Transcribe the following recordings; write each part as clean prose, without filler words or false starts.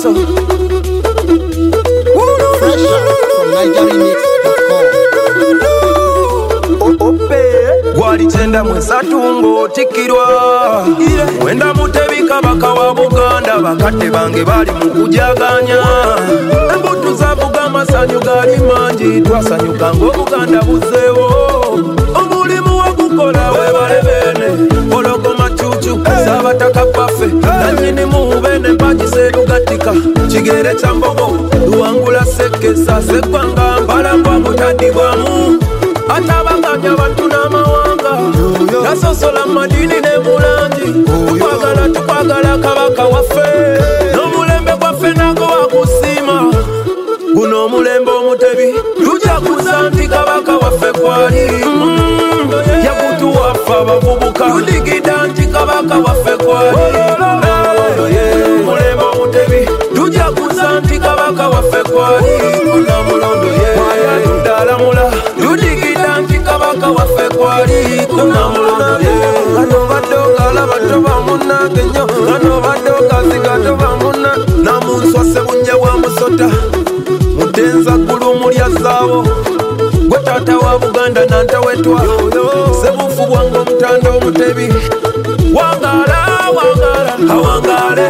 so. Fresh out from NigerianMix.com. Gwali chenda mwesatu ng'otikirwa Wenda Mutebi kabaka wa Buganda bakadde bange bali mu kujaganya Embutu zavuga amasanyu gali mangi twasanyuka ng'Obuganda buzzeewo Omulimu wagukola webale bene Ologoma cucu Saabataka baffe Nannyini muubene mpagise lugatika Kigere kya mbogo luwangula sekesa Seggwanga mbalambwa mutadibwamu Atabaganya bantu n'amawanga Tasosola madini ne mulangi Tukwagala kabaka waffe N'omulembe gwaffe nago wagusiima Guno omulembe Omutebi Tujaguza nti kabaka waffe kwali Yagutuwaffe abavubuka Tudigida nti kabaka waffe kwali Omulembe Omutebi Tujaguza nti kabaka waffe kwali Kunamulondo Wayatudalamula Tudigida nti kabaka waffe kwali Kunamulondo Gano badogala batoba munange nnyo Gano badogazi gatoba munange Namunswa Sebunye wa Musota Mutenza ggulu mulya zaabo Gwe taata wa Buganda nantawetwa Sebufu bwange omutanda Omutebi Wangala, awangale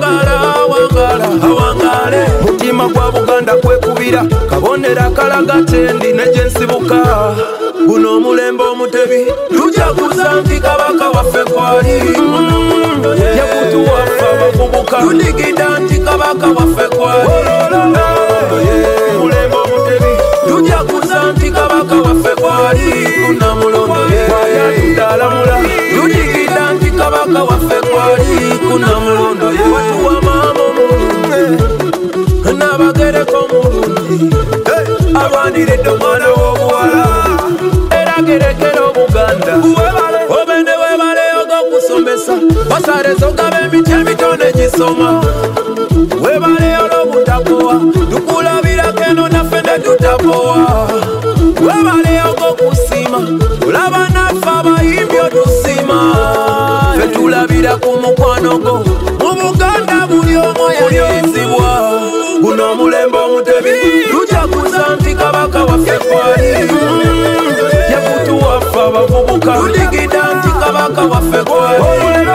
Awangale Mutima gwa Buganda kwekubira Kabonera kalaga kyendi neje nsibuka Guno omulembe Omutebi Tujaguza nti kabaka waffe kwali Yagutuwaffe abavubuka Tudigida nti kabaka waffe kwali Omulembe Omutebi Tujaguza nti kabaka waffe kwali Kunamulondo Wayatudalamula Tudigida nti kabaka waffe kwali Kunamulondo Watuwa maama omulungi Nabagereko omulungi Alwaniridde omwana w'obuwala Era gerekera Obuganda Obende webale og'okusomesa Basareza ogaba emiti emitone gisoma Webale olw'obutakowa Tukulabirako eno naffe ne tutakowa Webale og'okusiima Olaba naffe abayimbi otusiima Ffe tulabira ku mukwano gwo Mu Buganda buli omu yalirizibwa Guno omulembe Omutebi Tujaguza nti kabaka waffe kwali Yagutuwaffe abavubuka Tudigida nti kabaka waffe kwali